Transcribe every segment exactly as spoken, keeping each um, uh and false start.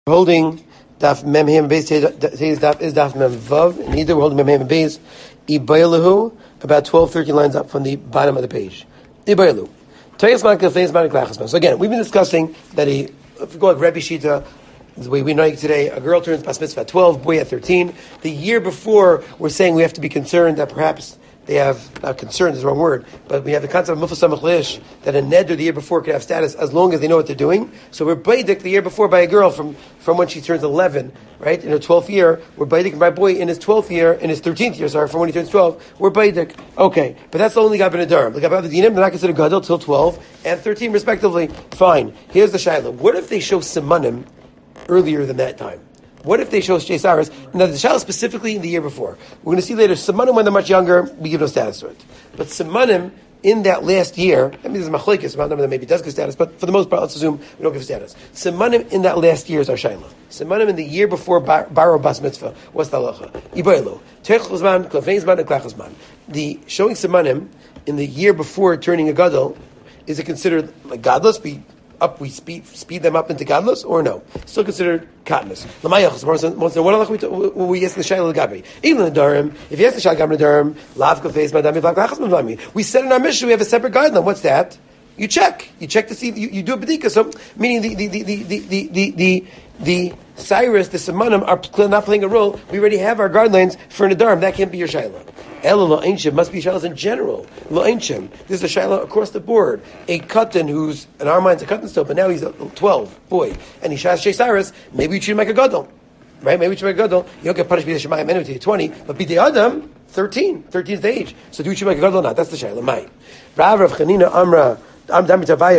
Holding daf mem hem base says daf is daf mem vav. Neither we're holding mem hem base ibaylahu about twelve, thirteen lines up from the bottom of the page. Ibaylahu. So again, we've been discussing that a if we go like Rebbe Shita, the way we know it today, a girl turns bas mitzvah at twelve, boy at thirteen. The year before, we're saying we have to be concerned that perhaps they have, not concerned is the wrong word, but we have the concept of mufas samach lish, that a neder the year before could have status as long as they know what they're doing. So we're baidik the year before by a girl from, from when she turns eleven, right? In her twelfth year, we're baidik by a boy in his twelfth year, in his thirteenth year, sorry, from when he turns twelve, we're baidik. Okay, but that's the only guy ben adarim. The guy ben dinim, they're not considered gadol till twelve and thirteen respectively. Fine. Here's the shaila. What if they show simanim earlier than that time? What if they show Sheisaris? Now, the shaila specifically in the year before. We're going to see later, Simanim when they're much younger, we give no status to it. But Simanim in that last year, I mean, there's a machlekes about number that maybe does give status, but for the most part, let's assume we don't give status. Simanim in that last year is our shaila. Simanim in the year before bar, Baro Bas Mitzvah, what's the halacha? Ibaylo. Techchuzman, Klafnezman, and Klachuzman. The showing Simanim in the year before turning a gadol, is it considered like godless? We up, we speed speed them up into godless, or no? Still considered katnus. What we ask the shayla gabi? Even the darim. If you ask the shayla gabi darim, lav kafes madami lav kachas madami. We said in our mission we have a separate guideline. What's that? You check. You check to see. You, you do a bedika. So meaning the the the the the the the, the Cyrus, the Simanim are not playing a role. We already have our guidelines for Nadarim. That can't be your shayla. Ela lo einshim must be shaylas in general. Lo einshim. This is a shayla across the board. A katan who's in our minds a katan still, but now he's a twelve boy, and he shas Cyrus. Maybe you treat him like a gadol, right? Maybe you treat him like a gadol. You don't get punished by the shemayim anyway till you're twenty, but be the adam thirteen. thirteen is the age. So do you treat him like a gadol or not? That's the shayla. Mai. Rav Rav Chanina Amra. Within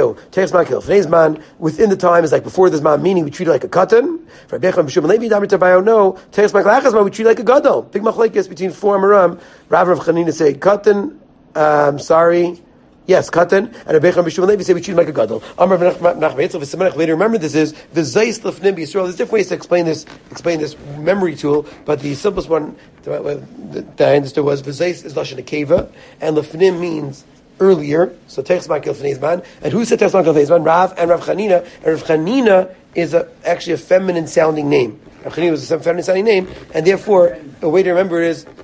the time is like before this man, meaning we treat it like a katan. For Rebbe Bishum Levi, no, we treat it like a gadol. Big machlekes between four Amaram. Rav Rav Chanina say katan. Um, sorry, yes, katan. And Rebbe Bishum Levi say we treat it like a gadol. Amar Nachman. Later, remember this is the zayis lefnim b'Yisrael. There's different ways to explain this. Explain this memory tool, but the simplest one that I understood was the zayis is lashon akeva, and lefnim means earlier, so Techsman Kilfnezman, and who said Techsman Kilfnezman? Rav and Rav Chanina, and Rav Chanina is a, actually a feminine sounding name. Rav Chanina was a feminine sounding name, and therefore, a way to remember it is,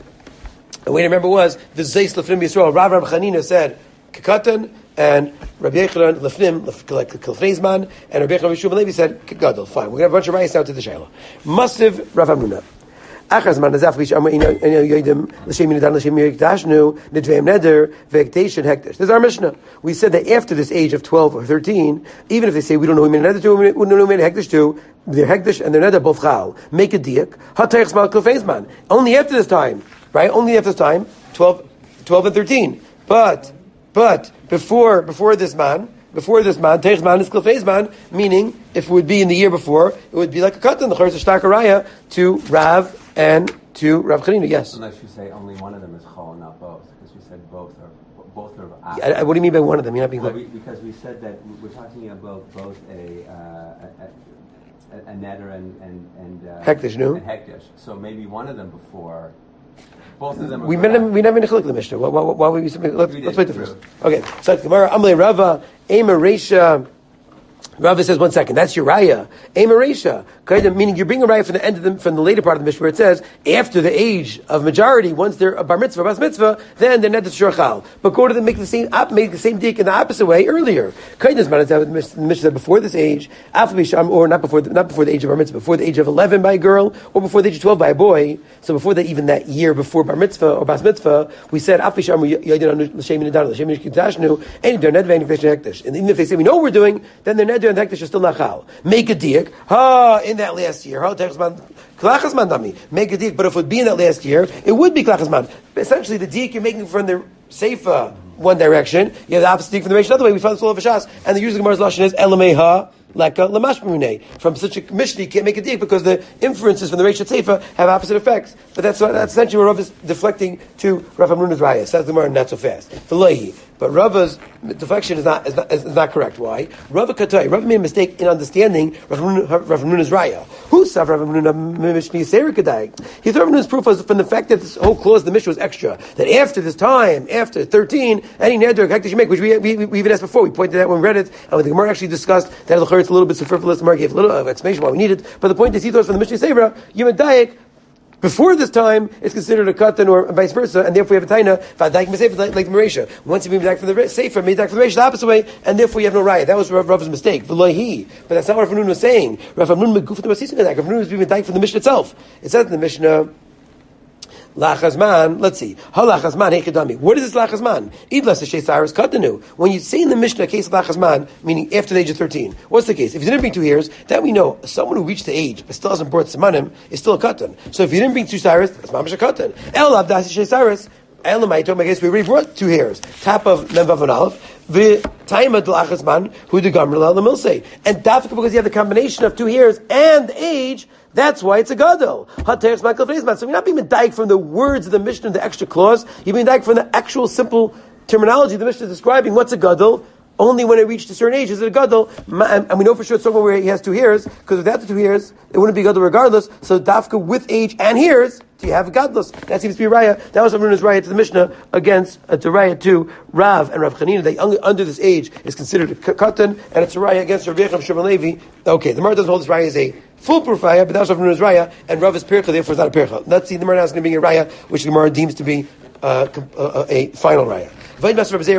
a way to remember was, the Zeis Lefnim Yisrael, Rav Rav Chanina said, Kekatan, and Rabbi Yechanan Lefnim, like Kilfnezman, and Rabbi Yechanan Bishum Levi said, Gadol. Fine, we're going to have a bunch of rice now to the Shaila. Massiv Rav Hamnuna. Achaz man nazaf bish amar ino yodim l'shem nidan l'shem yikdashnu nidveim neder vegetation hekdesh. This is our Mishnah. We said that after this age of twelve or thirteen, even if they say we don't know who made neder to, we don't know who made hekdesh to, their hekdesh and their neder both chal. Make a diak. Hatayich smal kofeizman. Only after this time, right? Only after this time, twelve, twelve and thirteen. But, but before before this man. Before this man, Teich man is Klefeiz man, meaning if it would be in the year before, it would be like a katan, the Chorus of Shtakaraya, to Rav and to Rav Chanina, yes. Unless you say only one of them is chol, not both, because we said both are both are. Yeah, what do you mean by one of them? You're not being well, we, because we said that we're talking about both a uh, a, a, a neder and and and uh, hekdesh, no? And hekdesh. So maybe one of them before. Both of them. We never we never nechlik the Mishnah. Why, why, why would we? Let's, let's wait the first. Okay, so Gemara Amle Rava Ema Reisha. Rava says, one second, that's your raya. Ema Reisha. Meaning you're bringing a raya from the end of the, from the later part of the Mishnah where it says, after the age of majority, once they're a bar mitzvah, bas mitzvah, then they're neder shurchal. But go to the, make the same, make the same dik in the opposite way earlier. Kaidus man, the Mishnah said before this age, or not before, the, not before the age of bar mitzvah, before the age of eleven by a girl, or before the age of twelve by a boy. So before that, even that year before bar mitzvah or bas mitzvah, we said, and even if they say we know what we're doing, then they're neder and hekdesh are still nachal. Make a diak. Ha, in that last year. Ha, techsman, klachasman dami. Make a diak, but if it would be in that last year, it would be klachasman. Essentially, the diak you're making from the seifa one direction, you have the opposite diak from the Reish another way. We found this all over Shas, and the usual Gemara's lashon is elameha leka lamashmune. From such a Mishnah, you can't make a diak because the inferences from the Reish seifa have opposite effects. But that's that's essentially where Rav is deflecting to Rav Hamnuna's raya. Says the Gemara, not so fast. V'lohi. But Rava's deflection is not, is not, is not correct. Why? Rava Katai, Rava made a mistake in understanding Rav Hamnuna's raya. Who suffered Rav Hamnuna Mishni Seir Kedai? He thought Rav Hamnuna's proof was from the fact that this whole clause of the Mishnah was extra. That after this time, after thirteen, any neder hektish you make, which we, we, we even asked before, we pointed out when we read it, and when the Gemara actually discussed that it's a little bit superfluous. The Gemara gave a little uh, explanation why we need it, but the point is he thought from the Mishnah Seir, Yom Daik. Before this time, it's considered a katan or vice versa, and therefore you have a taina, like, like the Marisha. Once you made back from the Sefer, made back from the Marisha the opposite way, and therefore you have no raya. That was Rav, Rav's mistake. V'lohi. But that's not what Rav Hamnuna was saying. Rav Hamnuna meguf the Masisa Rav Hamnuna was being medayik from the Mishnah itself. It says in the Mishnah, Lachazman, let's see. Halachazman, hechidami. What is this lachazman? Idlas Cyrus katanu. When you say in the Mishnah a case of lachazman, meaning after the age of thirteen, what's the case? If you didn't bring two years, that we know someone who reached the age but still hasn't brought semanim is still a katan. So if you didn't bring two Cyrus, that's mamash a katan. El avdas Cyrus. Elamite, my case, we already brought two hairs. Top of Memvav and Aleph. The time of the Lachazman, who the Gamrel the Milsei. And Dafka, because you have the combination of two hairs and age, that's why it's a gadol. So you're not being medayik from the words of the Mishnah, the extra clause. You're being medayik from the actual simple terminology the Mishnah is describing. What's a gadol? Only when it reached a certain age is it a gadol. And we know for sure it's someone where he has two hairs, because without the two hairs, it wouldn't be gadol regardless. So Dafka with age and hairs, do you have a gadlus? That seems to be a raya. That was Rav Hamnuna's raya to the Mishnah against uh, to raya to Rav and Rav Chanina. They under this age is considered a katan, and it's a raya against Rav Yecham Shimon Levi. Okay, the Gemara doesn't hold this raya as a foolproof raya, but that was Rav Hamnuna's raya, and Rav is pircha, therefore it's not a pircha. Let's see, the Gemara now is going to be a raya, which the Gemara deems to be uh, uh, a final raya. This is from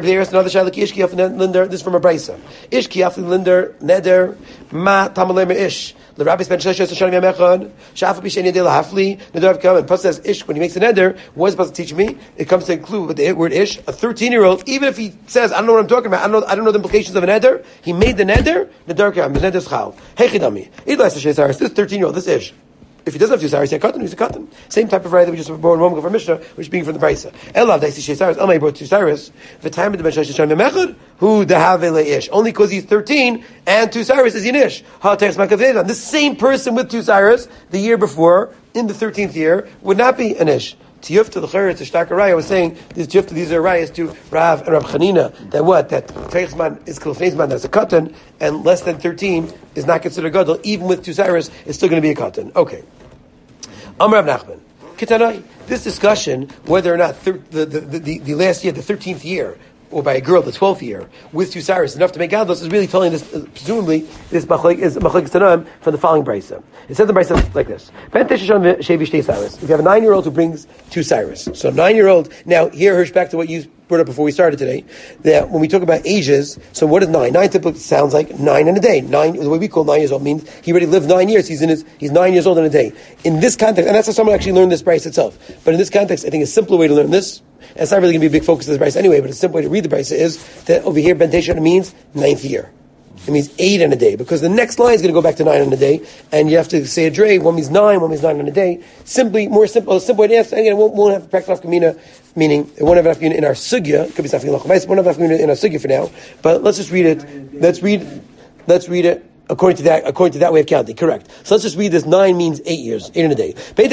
a brisa. Ish kiyafli linder neder ma tamalema ish. The rabbi spent shlosh shanim yamechad. Shafa b'sheni yedei lahafli. Neder come and Pasuk says ish when he makes the neder. What is supposed to teach me? It comes to include with the word ish. A thirteen-year-old, even if he says I don't know what I'm talking about, I don't know, I don't know the implications of a neder. He made the neder. Neder come. The neder is chal. Hey chidami. This thirteen-year-old. This ish. If he doesn't have two saris, he's a katan, he's a katan. Same type of raya that we just brought in Roman for Mishnah, which is being from the Brisa. Elav daisi shei saris. Elmai brought two saris. The time of the ben shlosh shanim yamechad, who dehave ish. Only because he's thirteen and two saris is yinish. Ha teres makavedan. This same person with two saris the year before, in the thirteenth year, would not be an ish. Tiyufta the Chayr to Shtakaraya was saying these Tiyufta, these are rayas to Rav and Rav Chanina that what that Teichman is Kilfneizman that's a katan, and less than thirteen is not considered gadol. Even with two saris, it's still going to be a katan. Okay. Amar Rav Nachman, Kitanai. This discussion whether or not thir- the, the, the the last year, the thirteenth year, or by a girl, the twelfth year, with two saris, enough to make gadlus, is really telling this, uh, presumably, this machlek is machlek tanam from the following brisa. It says the brisa like this: if you have a nine-year-old who brings two saris, so nine-year-old. Now here, Hirsch, back to what you brought up before we started today, that when we talk about ages, so what is nine? Nine typically sounds like nine in a day. Nine, the way we call nine years old means he already lived nine years. He's in his, he's nine years old in a day. In this context, and that's how someone actually learned this brisa itself. But in this context, I think a simpler way to learn this. And it's not really going to be a big focus of the Brisa anyway, but a simple way to read the Brisa is that over here, Ben Teshana means ninth year. It means eight in a day, because the next line is going to go back to nine in a day, and you have to say a dre, one means nine, one means nine in a day. Simply, more simple, a simple way to answer, again, it won't, won't have practical nafkamina, meaning it won't have nafkamina in our sugya, it could be something like it won't have nafkamina in our sugya for now, but let's just read it, let's read, let's read it, according to that, according to that way of counting, correct. So let's just read this, nine means eight years, eight in a day.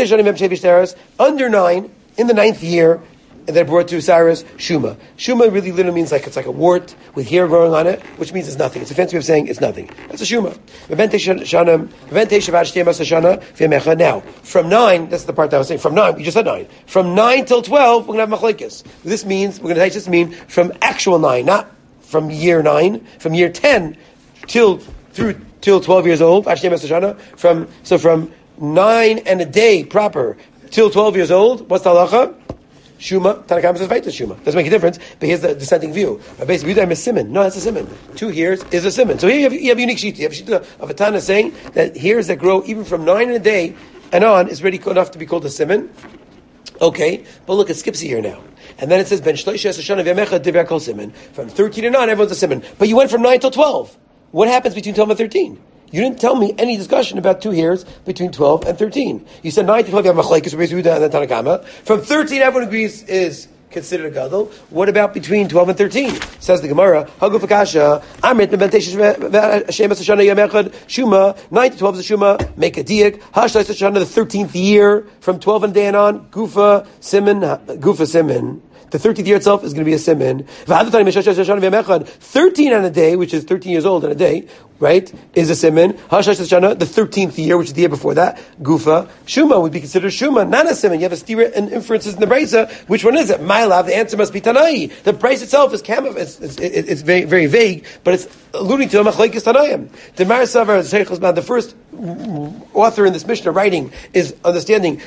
Under nine, in the ninth year, and then brought to Cyrus, Shuma. Shuma really literally means like it's like a wart with hair growing on it, which means it's nothing. It's a fancy way of saying it's nothing. That's a Shuma. Now, from nine, that's the part that I was saying, from nine, we just said nine. From nine till twelve, we're going to have machlekes. This means, we're going to teach this mean from actual nine, not from year nine, from year ten till, through, till twelve years old, from, so from nine and a day proper till twelve years old, what's the halacha? Shuma, Tanakama says Vaita Shuma. Doesn't make a difference, but here's the dissenting view. Basically, you a simon. No, that's a simon. Two hairs is a simon. So here you have, you have a unique sheet. You have a sheet of a Tana saying that hairs that grow even from nine in a day and on is ready enough to be called a simon. Okay, but look, it skips a year now. And then it says, Ben Shloisha Sashana V'Yamecha Divrei Kol Simon. From thirteen to nine, everyone's a simon. But you went from nine till twelve. What happens between twelve and thirteen? You didn't tell me any discussion about two hairs between twelve and thirteen. You said nine to twelve, you have machlekes, and then Tanakama. From thirteen, everyone agrees is considered a gadol. What about between twelve and thirteen? Says the Gemara, Hagu Fakasha, Amrit Shuma, nine to twelve is a Shuma, make a diak, Hashlai Sashana, the thirteenth year, from twelve and day and on, Gufa, Simon, Gufa, Simon. The thirteenth year itself is going to be a siman. thirteen on a day, which is thirteen years old on a day, right, is a siman. The thirteenth year, which is the year before that, gufa, shuma would be considered shuma, not a siman. You have a stira and inferences in the brisa. Which one is it? Ma'alav, the answer must be tanai. The price itself is kamaf, it's, it's, it's very, very vague, but it's alluding to a machlekes tanayim. The Mar Savar, the first author in this Mishnah writing is understanding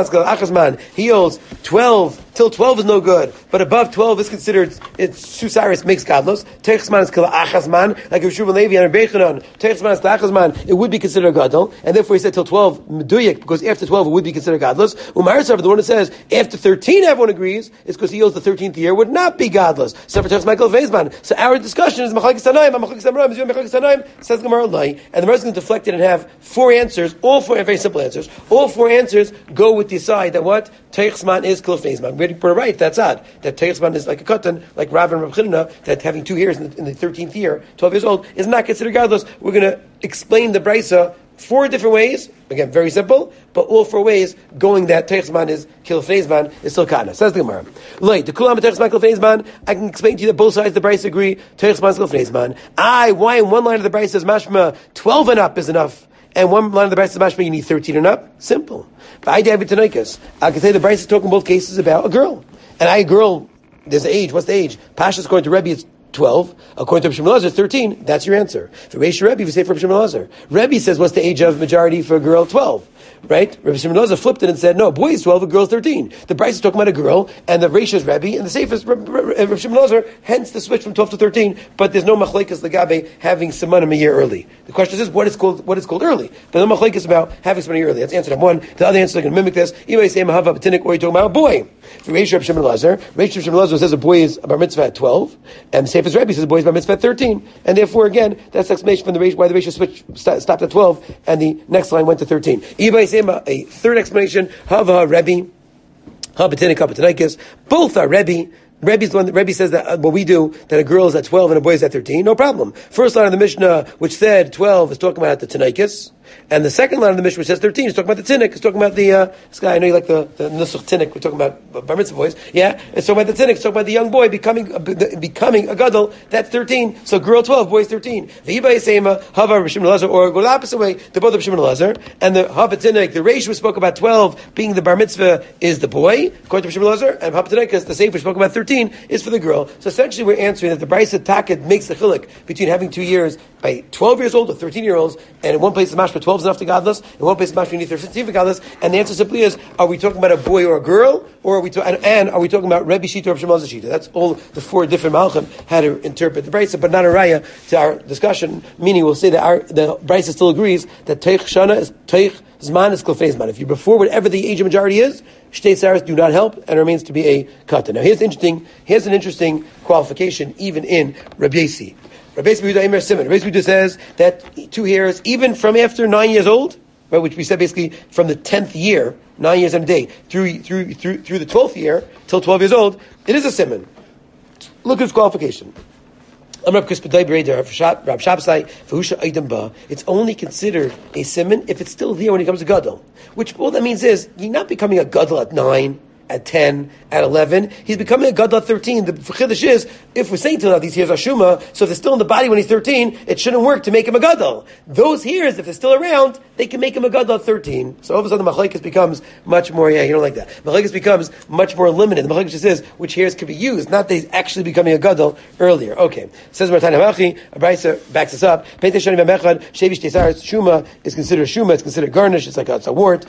he holds twelve till twelve is no good, but above twelve is considered it's susaris makes godless. Techsman is kala achasman, like if Shmuel Levi and Bechanan, Techsman is kala achasman, it would be considered gadol, and therefore he said till twelve meduyik because after twelve it would be considered godless. Umar Savar, the one that says after thirteen everyone agrees is because he holds the thirteenth year would not be godless. So for Techsman Michael Veisman, so our discussion is machlekes tanayim, machlekes tanayim, machlekes tanayim says Gemara Lai, and the rest is going to deflect it and have four answers, all four very simple answers. All four answers go with the side that what Teichsman is Kilfneizman. We put it right. That's odd. That Teichsman is like a katan, like Rav and Rav Chinna, that having two years in the, in the thirteenth year, twelve years old, is not considered godless. We're going to explain the brisa four different ways. Again, very simple, but all four ways going that Teichsman is Kilfneizman is still kana. Says the Gemara. Late the Kulam Teichsman Kilfneizman. I can explain to you that both sides of the brisa agree. Teichsman is Kilfneizman. I why in one line of the brisa says mashma twelve and up is enough. And one line of the Bryce is mashma, you need thirteen and up. Simple. But I can say the Bryce is talking in both cases about a girl. And I, a girl, there's an age. What's the age? Pashas, according to Rebbe, it's twelve. According to Rebbe Shimon Lazar, it's thirteen. That's your answer. For Reish Rebbe, if you say for Rebbe Shimon Lazar, Rebbe says, what's the age of majority for a girl? twelve. Right? Rebbe Shimon Lazar flipped it and said, no, boy is twelve, a girl is thirteen. The Bryce is talking about a girl, and the Reish is Rebbe, and the Seif is Rebbe Shimon Lazar, hence the switch from twelve to thirteen, but there's no machlekes legabe having semanim a year early. The question is, what is called, what is called early? But no machlekes about having semanim a year early. That's answer number one. The other answer is going to mimic this. You may say, mahava b'tinik, or you're talking about a boy. For Reish Rebbe Shimon Lazar, Reish Rebbe Shimon Lazar says a boy is a bar mitzvah at twelve, and Seif is Rebbe says a boy is bar mitzvah at thirteen. And therefore, again, that's the explanation from the Reish, why the Reish switch stopped at twelve, and the next line went to thirteen. A third explanation, Hava Rebbe, Habatinik, Habatanikis, both are Rebbe. Rebbe's the one that Rebbe says that uh, what we do, that a girl is at twelve and a boy is at thirteen, no problem. First line of the Mishnah, which said twelve, is talking about the Tanaikis. And the second line of the Mishnah, which says thirteen, is talking about the Tinnik. It's talking about the, uh, this guy, I know you like the, the Nusach Tinnik, we're talking about Bar Mitzvah boys. Yeah? It's talking about the Tinnik, it's talking about the young boy becoming, uh, becoming a Gadol, that's thirteen. So girl twelve, boy is thirteen. The Iba Yisema, Hava Rishim Elazar, or go the opposite way, they're both of Rishim Elazar. And the Hava Tinnik, the Reish we spoke about twelve being the Bar Mitzvah is the boy, according to Rishim Elazar, and Hava Tinnik, the Seif we spoke about thirteen, is for the girl. So essentially we're answering that the Brisa Takid makes the chilik between having two years by twelve years old or thirteen year olds, and in one place the mashma twelve is enough to godless, in one place the mashma you need thirteen for godless, and the answer simply is, are we talking about a boy or a girl, or are we to, and, and are we talking about Rebbe Shita or Rebbe Shimon Shita? That's all the four different malachim how to interpret the Brisa, but not a raya to our discussion, meaning we'll say that our, the Brisa still agrees that Teich Shana is Teich Zman is Klofei Zman. If you're before whatever the age of majority is, Shtei Saras do not help and remains to be a kata. Now here's interesting. Here's an interesting qualification even in Rabbi Yasi. Rabbi Yasi Imer Simon. Rabbi Yasi says that two hairs, even from after nine years old, right, which we said basically from the tenth year, nine years and a day, through through through through the twelfth year till twelve years old, it is a simon. Look at his qualification. It's only considered a simon if it's still there when he comes to gadol. Which all that means is you're not becoming a gadol at nine, at ten, at eleven. He's becoming a gadol at thirteen. The chiddush is, if we're saying to now these hairs are shuma, so if they're still in the body when he's thirteen, it shouldn't work to make him a gadol. Those hairs, if they're still around, they can make him a gadol at thirteen. So all of a sudden the machlekes becomes much more, yeah, you don't like that. Machlekes becomes much more limited. The machlekes just says which hairs could be used, not that he's actually becoming a gadol earlier. Okay. Says Martan Hamachi, Abraisa backs us up. Shuma is considered shuma, it's considered garnish, it's like a, it's a wart.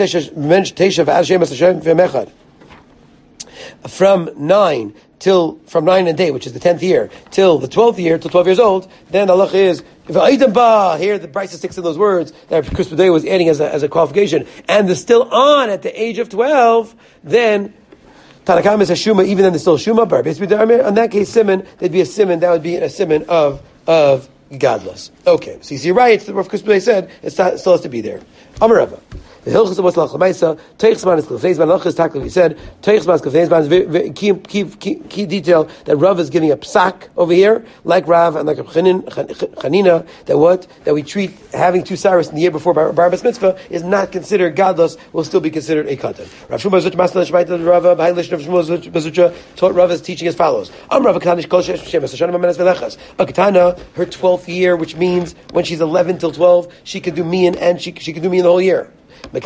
From nine till from nine and day, which is the tenth year, till the twelfth year, till twelve years old, then the halacha is if here the Brisa sticks in those words that Chris B'day was adding as a, as a qualification, and they're still on at the age of twelve, then Tanakam is a shuma, even then they're still shuma. But in that case, simon, there'd be a simon. That would be a simon of of godless. Okay, so you see, right? The Rav Kuspilei said it still has to be there. Amarava. The Hilchos of What's Lachamaisa, Teichsman is Klefeizman, Lachas Takli, he said, Teichsman is Klefeizman is very key, key, key, key detail that Rav is giving a psak over here, like Rav and like Chanina, that what? That we treat having two Cyrus in the year before Bar Bas Mitzvah is not considered godless, will still be considered a katan. Rav Shmuel Bazuch, Masna Shmaita, Rav, B'Hailish, Rav Shmuel Bazuch, taught Rav is teaching as follows. Am Rav Kanish Kol Shesh Shemes, Hashanah Mamenes Velechas. A Ketana, her twelfth year, which means when she's eleven till twelve, she can do mian and she, she can do mian the whole year. From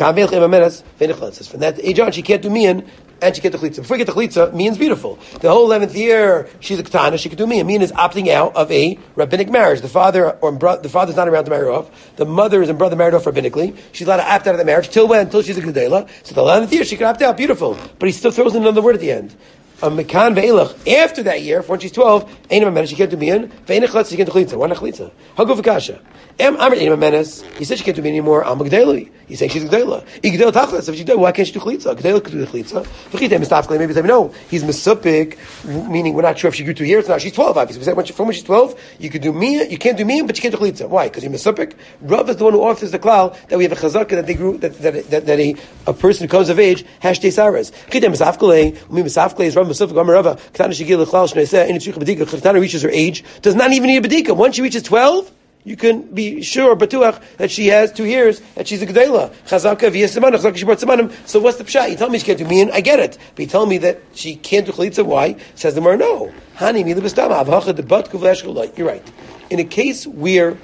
that age on, she can't do mian, and she can't do chalitza. Before you get to chalitza, mian's beautiful. The whole eleventh year, she's a ketana, she can do mian. Mian is opting out of a rabbinic marriage. The father or bro- the father's not around to marry her off. The mother and brother married off rabbinically. She's allowed to opt out of the marriage. Till when? Until she's a gedela. So the eleventh year, she can opt out. Beautiful. But he still throws in another word at the end. A mekan ve'elach. After that year, when she's twelve, ain't a menace, she can't do mian. Ve'enech chalitza, she can't do chalitza. Why not chalitza? Haguf v'kasha. Em amrit ain't a menace. He said she can't do mian anymore. Am g'deli. He's saying she's a g'dela. I g'dela tachlis. If she do, why can't she do chalitza? G'dela could do the chalitza. V'chitei mistafklei. Maybe say no. He's misupik, meaning we're not sure if she grew two years. Now she's twelve. Obviously, we said when she, from when she's twelve, you could do mian. You can't do mian, but you can't do chalitza. Why? Because you're misupik. Rav is the one who authors the klal that we have a chazaka that they grew that that that, that a, a person who comes of age has teisaras. Chitei mistafklei. Umi mistafklei is Rav misupik. Amarava. Ketana shegil lechlal shnei any tzricha bedika. Ketana reaches her age, does not even need a bedika. Once she reaches twelve, you can be sure, batuach, that she has two years, that she's a gedela. Chazaka v'yes semanim, chazaka she brought semanim. So what's the pshat? You tell me she can't do mian, I get it. But you tell me that she can't do chalitza, why? Says the Gemara, no. Hani mi lebestama, avhacha debat kuvlashkulay. You're right. In a case where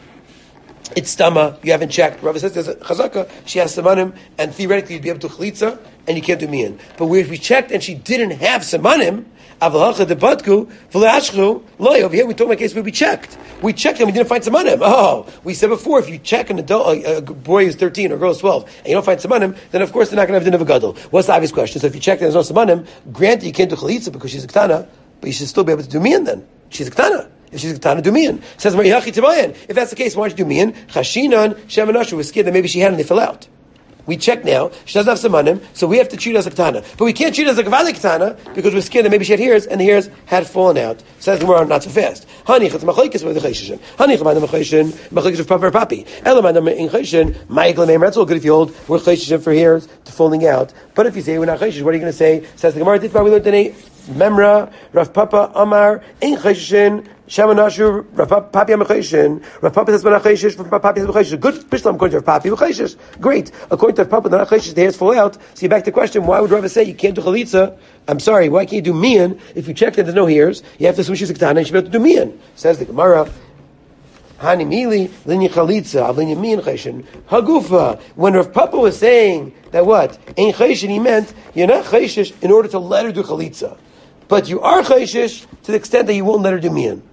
it's stama, you haven't checked. Rav says there's a chazaka, she has semanim, and theoretically you'd be able to chalitza, and you can't do mian. But where we checked and she didn't have semanim, avalacha debatku v'leashchu loy. Over here we talk about a case where we checked. We checked and we didn't find semanim. Oh, we said before, if you check an adult, a, a boy who's thirteen or a girl who's twelve, and you don't find semanim, then of course they're not going to have din of a gadol. What's the obvious question? So if you check and there's no semanim, granted you can't do chalitza because she's a ketana, but you should still be able to do mian then. She's a ketana. If she's a ketana, do mian. Says Marihachi Timayan. If that's the case, why don't you do mian? Chashinan shemanashu was scared that maybe she had and they fell out. We check now, she doesn't have semanim, so we have to treat her as a ketana. But we can't treat her as a gavali ketana, because we're scared that maybe she had hairs, and the hairs had fallen out. Says the Gemara, not so fast. Honey, chatz machlekes with the chayshishin. Honey, chaman machlekes, machlekes of papa or papi. Elaman in chayshin, ma'ikla meim. That's all good if you hold, we're chayshishin for hairs to falling out. But if you say we're not chayshish, what are you going to say? Says the Gemara, ditva, we learned in a memra, Rav Papa, Amar, in chayshishin, Shamanashu, Rav Papi Amacheshin, Rav Papi says Manacheshish, Rav Papi says Macheshish. Good Bishlam according to Rav Papi Macheshish. Great. According to Rav Papi, the Manacheshish, the hairs fall out. So you back to the question, why would Rav say you can't do chalitza? I'm sorry, why can't you do mian? If you check that there's no hairs, you have to switch to ketana and you should be able to do mian. Says the Gemara, Hani mili, linya chalitza, linya mian cheshin. Hagufa. When Rav Papa was saying that what? Ain't cheshin, he meant, you're not cheshish in order to let her do chalitza. But you are cheshish to the extent that you won't let her do mian.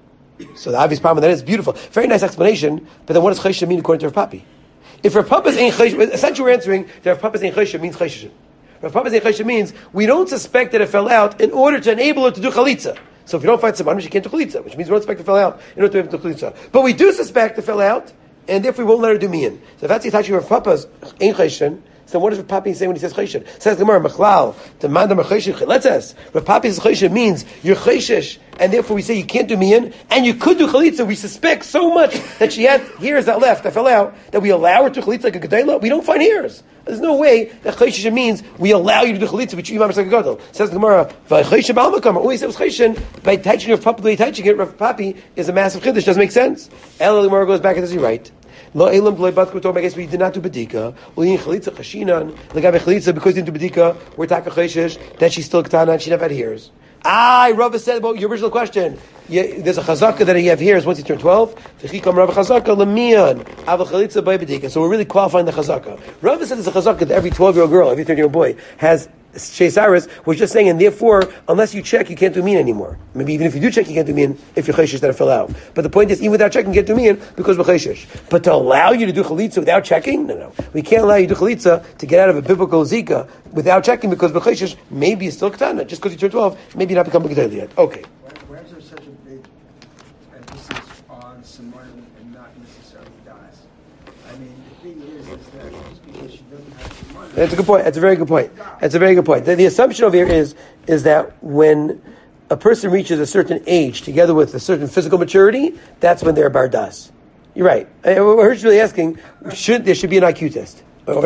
So the obvious problem with that is beautiful. Very nice explanation, but then what does chayshishin mean according to Rav Papi? If Rav Papa's ain't chayshishin, essentially we're answering that Rav Papa's ain't chayshishin means chayshishin. Rav Papa's ain't chayshishin means we don't suspect that it fell out in order to enable her to do chalitza. So if you don't find semanim, she can't do chalitza, which means we don't suspect it fell out in order to be able to do chalitza. But we do suspect it fell out, and therefore we won't let her do mian. So if that's the attaching Rav Papa's ain't chayshishin, so what does Rav Papi say when he says chayshin? Says the Gemara, Machlal, the mandam chayshin. Let's ask. Rav Papi's chayshin means you're chayshish, and therefore we say you can't do mian, and you could do chalitza. We suspect so much that she had hairs that left, that fell out, that we allow her to chalitza like a gedela. We don't find hairs. There's no way that chayshin means we allow you to do chalitza, which you like a gadol. Says the Gemara, v'chayshin b'almakam. Always said it was chayshin by touching Rav Papi, by touching it. Rav Papi is a massive chiddush. Doesn't make sense. Ella the Gemara goes back and says, you're right. Lo elam b'loy batku talking. I guess we did not do bedika. Uyin chalitza chashinan. Legabe chalitza because we didn't do bedika. We're taka chayshish that she's still ketana and she never had hairs. Ah, Rava said about your original question. Yeah, there's a chazaka that he have hairs once he turned twelve. V'chikam Rava chazaka lemian ava chalitza by bedika. So we're really qualifying the chazaka. Rava said there's a chazaka that every twelve-year-old girl, every thirteen-year-old boy has. Sheisaris was just saying, and therefore, unless you check, you can't do mian anymore. Maybe even if you do check, you can't do mian if you're chayshish that it fell out. But the point is, even without checking, you can't do mian because we're chayshish. But to allow you to do chalitza without checking, no, no, we can't allow you to do chalitza to get out of a biblical zika without checking because we're chayshish. Maybe it's still ketana just because you turned twelve. Maybe you're not becoming a gedela yet. Okay. Why is there such a big emphasis on semanim and not necessarily das? I mean, the thing is, is that just because she doesn't have semanim. That's a good point. That's a very good point. That's a very good point. The, the assumption over here is is that when a person reaches a certain age together with a certain physical maturity, that's when they're bardas. You're right. I heard you really asking, should there should be an I Q test?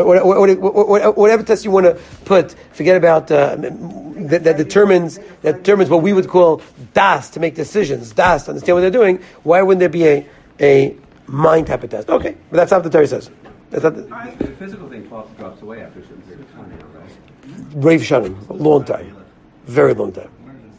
Whatever test you want to put, forget about uh, that, that determines that determines what we would call das to make decisions, das to understand what they're doing. Why wouldn't there be a a mind type of test? Okay, but that's not what the Torah says. That's not the, the physical thing falls, drops away after a certain period of time, right? Rav Shanim, a long time, very long time.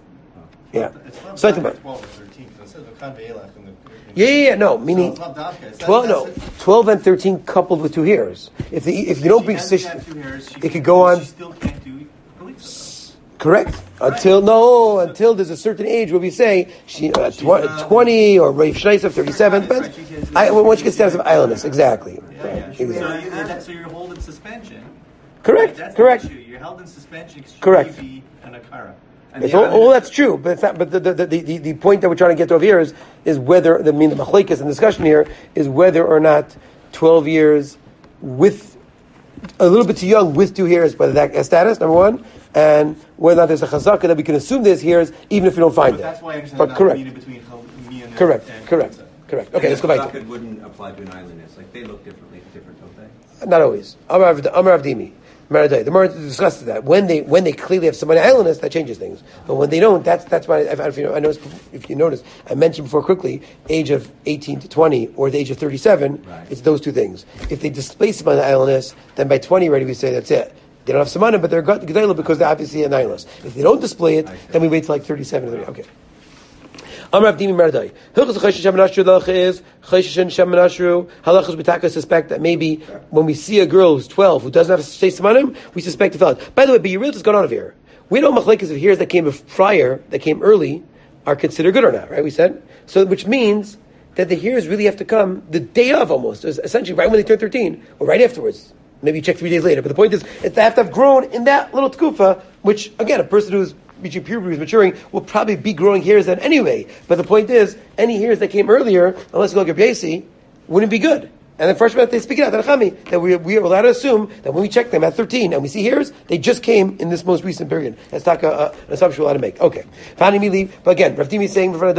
Yeah. So I think about twelve or thirteen. So it says V'kan ve'elach in the. Yeah, yeah, yeah, no. Meaning So it's not dafka, it's not- twelve, no, that's it. twelve and thirteen coupled with two hairs. If the if you don't She bring hasn't sish, had two hairs, she it can- could go on. She still can't do beliefs. Correct. Until no, until there's a certain age where we say she uh, tw- uh, twenty or Rav Shneisef thirty-seven. That's But right, she can- I, once you get status of islandness, exactly. Yeah, Right, yeah. So, exactly. you, that, so you're holding suspension. Correct. That's Correct. The issue. You're held in suspension. Should Correct. be an akara. And It's the all, other- all that's true, but it's not. But the the, the, the, the point that we're trying to get to over here is is whether the I mean the machlekes and discussion here is whether or not twelve years with a little bit too young with two hairs, whether that has status number one, and whether or not there's a chazaka that we can assume there's hairs even if we don't find But it. that's why I understand But not correct. needed between chal- me and Correct. and- Correct. and- Correct. Okay, let's go back. to It wouldn't apply to an islandess. Like they look differently, different, don't they? Not always. Amar Avd- Amar Avdimi. Maradai. The more discussed that when they when they clearly have somebody islandess, that changes things. But when they don't, that's that's why if, if you know, I noticed if you notice, I mentioned before quickly, age of eighteen to twenty or the age of thirty-seven. Right. It's those two things. If they displace somebody islandess, then by twenty already we say that's it. They don't have samanim, but they're gedayla because they're obviously an islandess. If they don't display it, then we wait till like thirty-seven or thirty. Okay. Amar Avdimi Maradai. Hilchos Chayshish Shemanashru Halacha is Chayshish Shemanashru Halachos we taka suspect that maybe when we see a girl who's twelve who doesn't have a shtei samanim, we suspect a felon. By the way, but you realize what's going on over here. We know machlekes of hairs that came prior, that came early, are considered good or not, right? We said so, which means that the hairs really have to come the day of almost, essentially right when they turn thirteen or right afterwards. Maybe you check three days later. But the point is, it's they have to have grown in that little tkufa, which again, a person who's reaching puberty, who's maturing, will probably be growing hairs then anyway. But the point is, any hairs that came earlier, unless you go get Yasi, wouldn't be good. And then first they speak it out, that we, we are allowed to assume that when we check them at thirteen and we see hairs, they just came in this most recent period. That's not uh, an assumption we're allowed to make. Okay. But again, Rav Dimi is saying, we're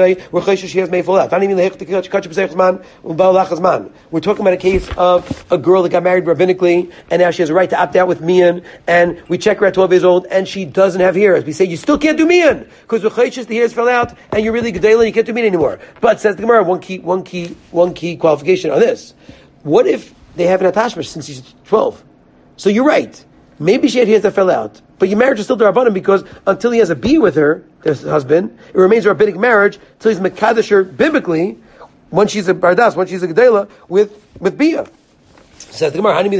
talking about a case of a girl that got married rabbinically, and now she has a right to opt out with mian, and we check her at twelve years old, and she doesn't have hairs. We say, you still can't do mian, because the hairs fell out, and you're really gedayla, you can't do mian anymore. But, says the Gemara, one key, one key, one key qualification on this. What if they have an attachment since she's twelve? So you're right. Maybe she had hairs that fell out, but your marriage is still derabanan because until he has a bee with her, his husband, it remains a rabbinic marriage until he's mekadosh her biblically. Once she's a bardas, once she's a gedela with with bia. Says the Gemara, that's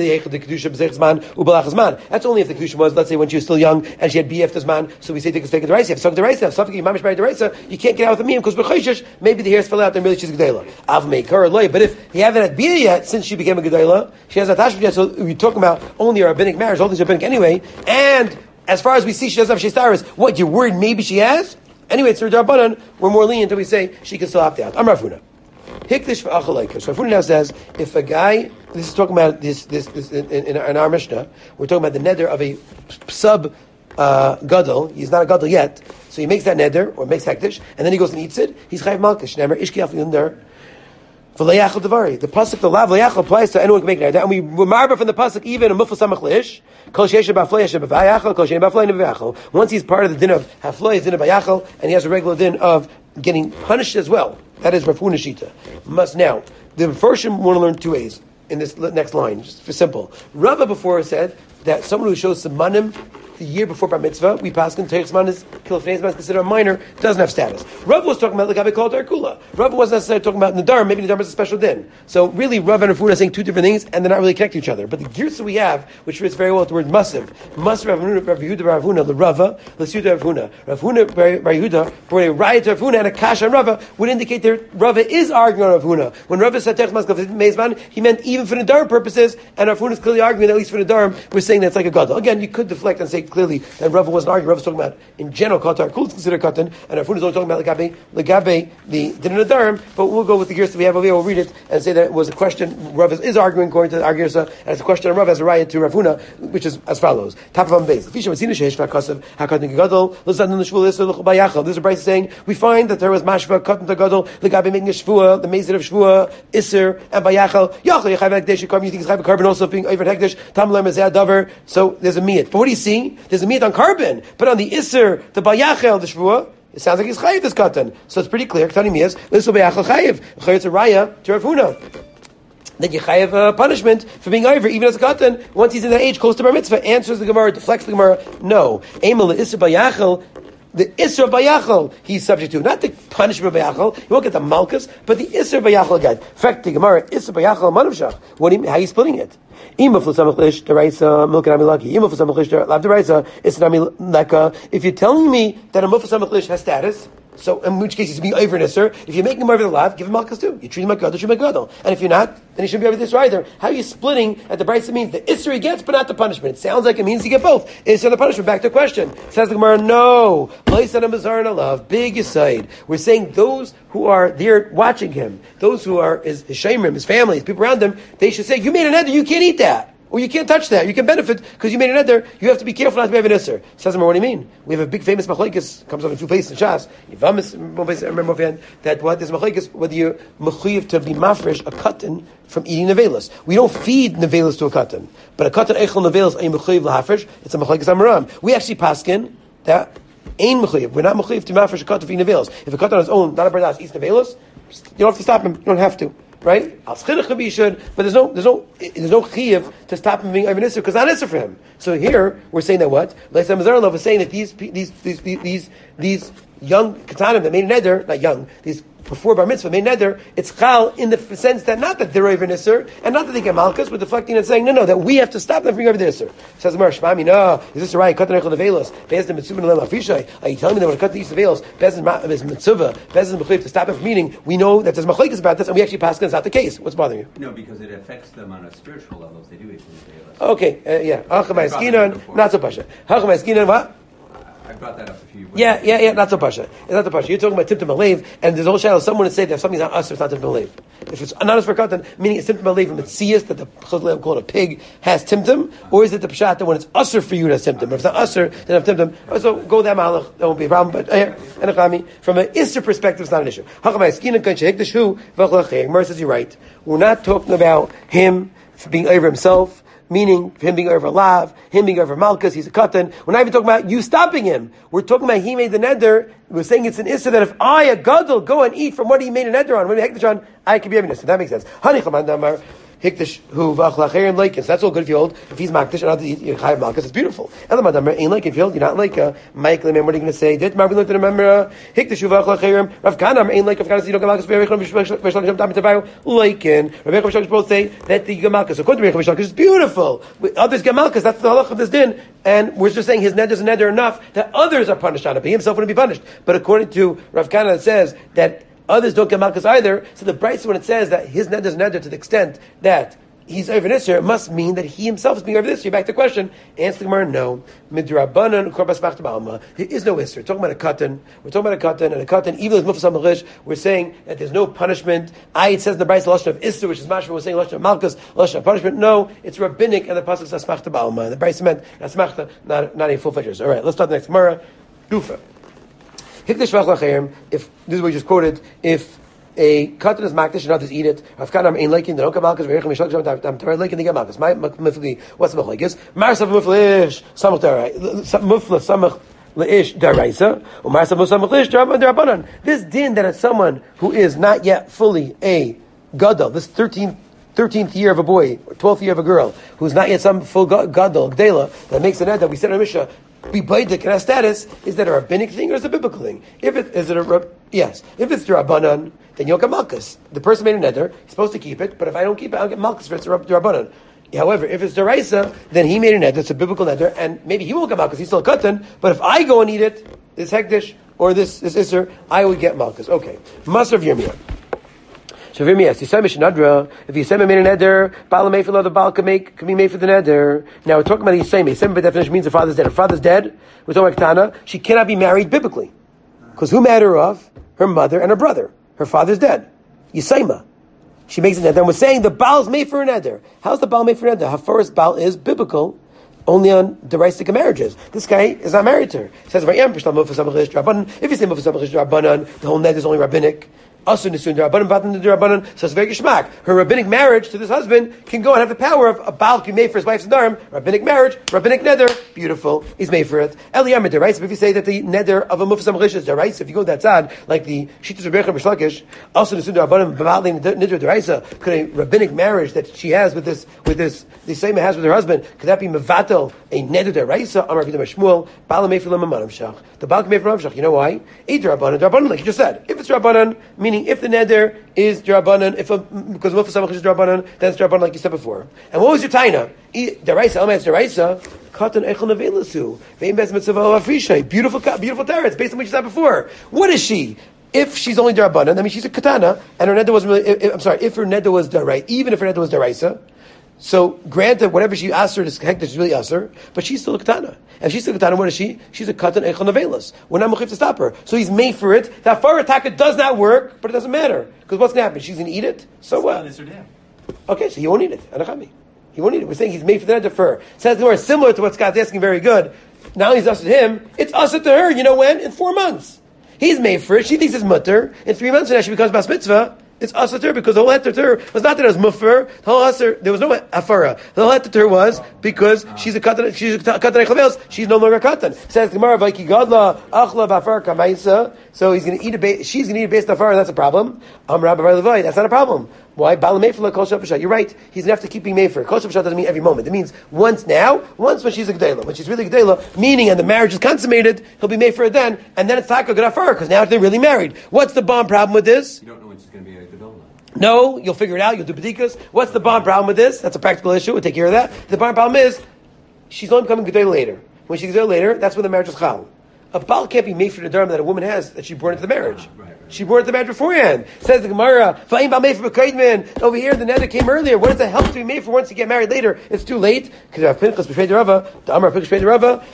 only if the kedusha was, let's say, when she was still young and she had b after zman. So we say take a stake of the rice. If something the rice, if something you mamish married the rice, you can't get out with the miyam because b'chayshish maybe the hairs fell out and really she's a gedela. Av meikar loy. But if you haven't had bia yet since she became a gedela, she has attachment yet. So we're talking about only a rabbinic marriage. All these are rabbinic anyway. And as far as we see, she doesn't have shestaris. What, you're worried maybe she has? Anyway, it's her darbanan. We're more lenient until we say she can still opt out. I'm Rafuna. Hikdish for achalaika. So Rafuna now says if a guy, this is talking about this this, this in, in, in our Mishnah, we're talking about the neder of a sub uh, gadol. He's not a gadol yet, so he makes that neder or makes hektish, and then he goes and eats it. He's chayv malkish. Never ishki af yundar. The pasuk the lav layachal applies to anyone who can make neder, and we remark from the pasuk even a mufal samach leish. Kol sheisha b'aflei yesha b'vayachal. Kol shein b'aflei nevayachal. Once he's part of the din of haflei, din of bayachal, and he has a regular din of getting punished as well. That is Rafuna Shita. Must now the first one want to learn two ways in this next line, just for simple. Rava before said that someone who shows samanim the year before bar mitzvah, we pass in Teich Zman is Kilfnei Zman is considered a minor, doesn't have status. Rav was talking about the Gabi called Darkula. Rav wasn't necessarily talking about Nadar, maybe Nadar is a special din. So really, Rav and Rafuna are saying two different things, and they're not really connected to each other. But the girsa we have, which fits very well with the word Masiv, Mas Rav Yehuda Ravuna, the Rava, L'Suda Ravuna. Ravuna Bar Yehuda brought a riot to Ravuna and a kash on Rava would indicate that Rava is arguing on Ravuna. When Rava said Teich Zman, he meant even for Nadar purposes, and Ravuna is clearly arguing that at least for Nadar, we're saying that's like a gadol. Again, you could deflect and say clearly that Rav wasn't arguing. Rav was talking about in general Qatar, Kul is considered Katan, and Rav Huna is only talking about Legabe, Legabe, the Din Nadarim. But we'll go with the gears that we have over here. We'll read it and say that it was a question. Rav is, is arguing according to the Argirsa, and it's a question of Rav as a riot to Rav Huna, which is as follows: Top of base. This is a Bryce saying we find that there was Mashva Katan to Gadol, Legabe making a Shvua, the Mazid of Shvua, Isser, and Bayachal. Yachal Yechav Hekdesh. You think it's Chav carbon also being over Hekdesh? Tamler Mezeh Davar. So there's a miyat. But what do you see? There's a miyat on carbon, but on the Isser, the Bayachel, the Shvua, it sounds like he's chayiv this katan. So it's pretty clear. Ketani miyas. This will be Bayachel chayiv. It's a raya to Rav Huna. That you chayiv a punishment for being over, even as a katan, once he's in that age close to bar mitzvah. Answers the Gemara, deflects the Gemara. No. Eimel the Isser Bayachel. The Isser Bayachal he's subject to, not the punishment of Bayachal. You won't get the Malkus, but the Isser Bayachal again. In fact, the Gemara Isser Bayachal Manavshach. What do you, how are you splitting it? If you're telling me that a mufas samachlish has status, so in which case he's being over an Isser. If you're making him over the lav, give him malchus too. You treat him like gadol, treat him like gadol. And if you're not, then he shouldn't be over this either. How are you splitting at the Brisa means the Isser he gets, but not the punishment? It sounds like it means you get both. Isser and the punishment. Back to the question. Says the Gemara, no. Place on a mazar and a love. Big aside. We're saying those who are there watching him, those who are his, his shemrim, his family, his people around him, they should say, you made an eder, you can't eat that. Or you can't touch that. You can benefit because you made an eder. You have to be careful not to be an Isser. Says, what do you mean? We have a big famous machlekes, comes out in two places in Shas. Remember that what there's machlekes whether you're mechuyev to be mafresh a katan from eating nevelas. We don't feed nevelas to a katan, but a katan eichel nevelas are you mechuyev lahafresh? It's a machlekes amaram. We actually paskin that ain't mechuyev. We're not mechuyev to mafresh a katan for eating nevelas. If a katan on his own, not a bardas, eats nevelas, you don't have to stop him. You don't have to. Right? Al schidduch you should, but there's no, there's no, there's no chiyuv to stop him being over Isser because not Isser for him. So here we're saying that what? Leisam Mazarlov is saying that these, these, these, these, these young katanim that made an eder, not young, these before bar mitzvah made neder, it's chal in the sense that not that they're over Isser and not that they get malchus, but deflecting and saying no, no, that we have to stop them from being over the Isser. Says the Mar Shmami, no, is this right? Katan echol nevelos, bezin mitzvah nelem afishay. Are you telling me that when I cut these nevelos, bezin is mitzvah, bezin mechuyev to stop it from eating? We know that there's machlekes about this, and we actually pass it's not the case. What's bothering you? No, because it affects them on a spiritual level if they do eat nevelos. Okay, uh, yeah. Hachamay skinan, not so pasha. Hachamay skinan, what? I brought that up a few. Yeah, yeah, yeah. Not so pasha. It's not the pasha. You're talking about timtum alev, and there's a whole shadow. Someone would say that if something's not us, it's not timtum alev. If it's not us for katan, meaning it's timtum alev from the tzias that the chazal called a pig has timtum, or is it the pshat that when it's usher for you it has timtum? If it's not usher, then have timtum. So go that malach. That won't be a problem. But uh, from an Isser perspective, it's not an issue. Mer says you're right. We're not talking about him being over himself. Meaning him being over lav, him being over malchus, he's a katan. We're not even talking about you stopping him. We're talking about he made the neder. We're saying it's an issa that if I, a gadol, go and eat from what he made a neder on, when he hekdesh on, I can be having this. That makes sense. Hikdash who v'achlacherim leikins. That's all good if you hold. If he's makdash and not eat chayav malchus, it's beautiful. Elamadamar ain't like if you hold. You're not like uh, Mike. What are you going to say? Did Marvin look to remember? Hikdash who v'achlacherim. Rav Kanam ain't like if Kanam you don't get malchus. Leikin. Rebbe Chav both say that the malchus. According to Rebbe Chav, it's beautiful. Others get malchus. That's the halach of this din. And we're just saying his neder is a neder enough that others are punished on it, but he himself wouldn't be punished. But according to Rav Kana, it says that others don't get malchus either. So the Brisa, when it says that his neder is neder to the extent that he's over Isser, it must mean that he himself is being over this. You're back to the question. Answer the Gemara, no. Midrabanan korbas machta ba'alma. There is no Isser. We're talking about a katan. We're talking about a katan, and a katan, even as mufas hamalish, we're saying that there's no punishment. I, it says in the Brisa, lashon of Isser, which is mashma, we're saying lashon of malchus, lashon of punishment. No, it's rabbinic, and the pasuk says machta ba'alma. The Brisa meant that's machta, not, not a full-fledged. All right, let's start the next Gemara. Dufa. Hikdash v'achlachayim, if, this is what we just quoted, if a katan is makdash and others eat it. Afkanam ain't liking the don't malchus. Verichem yishlach shem tam taray liking the get malchus. My mufli. What's the machlekes? Marsav muflish samach daray mufla samach leish daraisa or marsav mufsamach leish darabanan. This din that it's someone who is not yet fully a gadol, this thirteenth thirteenth year of a boy, or twelfth year of a girl, who's not yet some full gadol gdela, that makes an ed that we said in Mishnah. Be baidik and has status. Is that a rabbinic thing or is it a biblical thing? If it is it a yes, if it's drabanan, then you'll get malchus. The person made a neder, he's supposed to keep it, but if I don't keep it, I'll get malchus for it's drabanan. However, if it's deraisa, then he made a neder. It's a biblical neder, and maybe he won't get malchus. He's still a katan. But if I go and eat it, this hekdesh or this this iser, I would get malchus. Okay, Maser of Yirmiyah. Shavim, yes. Yisem Mishnadra. If Yisem made a neder, Baal made for the Baal can make can be made for the neder. Now we're talking about Yisem. Yisem by definition means the father's dead. Her father's dead. We're talking about Ketana. She cannot be married biblically, because who married her off? Her mother and her brother. Her father's dead. Yisema. She makes a neder. And we're saying the Baal's made for a neder. How's the Baal made for a neder? Her first Baal is biblical. Only on deraisic marriages. This guy is not married to her. He says, if you say Mufasam Rabbanan, the whole net is only rabbinic. Also, so it's very geschmack. Her rabbinic marriage to this husband can go and have the power of a Baal can be made for his wife's darim. Rabbinic marriage, rabbinic neder, beautiful. He's made for it. Eliyam deraisa. If you say that the neder of a mufasam rish is deraisa, if you go that side, like the Shittas Rebbeinu B'Shlakish, also the Sundar Rabbanim Baal neder deraisa, could a rabbinic marriage that she has with this, with this, the same has with her husband, could that be mevatel a neder deraisa? Amar Rabbi Shmuel, Baal made for them a manam shach. The Baal made for them shach. You know why? Eight Rabbanan, Rabbanan, like you just said. If it's Rabbanan, meaning if the neder is Drabanan, if a, because Mufasam is Drabanan, then it's Drabanan like you said before. And what was your taina? Deraisa, Elmas Deraisa, Katan Echel Nevelasu, Vein Bez Mitzvah Afrisha, beautiful, beautiful teretz, based on what you said before. What is she? If she's only Drabanan, that means she's a Katana, and her neder was really, if, I'm sorry, if her neder was Derai, even if her neder was Deraisa, so granted, whatever she asked her to hekdesh, she's really asked her, but she's still a katana. And she's still a katana, what is she? She's a katan echon avelas. We're not mechif to stop her. So he's made for it. That far attack does not work, but it doesn't matter. Because what's going to happen? She's going to eat it? So what? Okay, so he won't eat it. Anachami. He won't eat it. We're saying he's made for the neder for her. Says the word similar to what Scott's asking, very good. Now he's ushered him. It's ushered to her, you know when? In four months. He's made for it. She thinks it's mutter. In three months, and now she becomes bas mitzvah. It's asatir because the whole heter was not that it was muffer. The whole aser, there was no afara. The whole heter was because she's a katan. She's a katan echavels. She's no longer a katan. Says the Gemara, "Vayki gadla achla b'afar kamaisa." So he's going to eat a. Ba- she's going to eat a based on afara. That's a problem. Amar Rabbi Levai. That's not a problem. Why? Bala meifla kol shafashat. You're right. He's going to have to keep being made for. Kol shafashat doesn't mean every moment. It means once now, once when she's a gedela. When she's really gedela, meaning and the marriage is consummated, he'll be made for it then, and then it's taka gadafar because now they're really married. What's the bomb problem with this? You don't know when she's going to be a gedela. No, you'll figure it out. You'll do bedikas. What's the bond problem with this? That's a practical issue. We'll take care of that. The bond problem is she's only becoming gedela later. When she's gedela later, that's when the marriage is chal. A Baal can't be made for the dharma that a woman has that she brought into the marriage. Right, right. She brought into the marriage beforehand. Says the Gemara, "Va'im Baal made for b'kaidman." Over here, the neder came earlier. What does that help to be made for once you get married later? It's too late because Pinchas b'shvei Rava, the Amar Pinchas b'shvei Rava.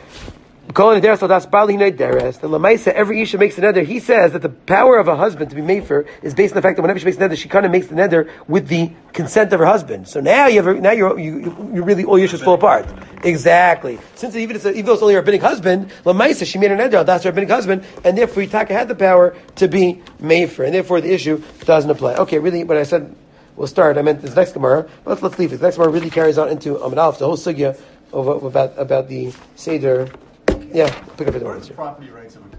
Calling the das Baal hinei deres. The Lamaisa, every Isha makes a neder. He says that the power of a husband to be made for is based on the fact that whenever she makes a neder, she kind of makes the neder with the consent of her husband. So now you have a, now you're you you really all your issues fall apart. Exactly. Since even, it's a, even though it's only her rabbinic husband, Lamaisa, she made a neder. That's her rabbinic husband, and therefore Yitaka had the power to be made for, and therefore the issue doesn't apply. Okay, really, when I said we'll start, I meant this next Gemara, but let's let's leave it. The next Gemara really carries on into Amud Aleph, the whole sugya of about about the seder. Yeah, pick up the property rights of a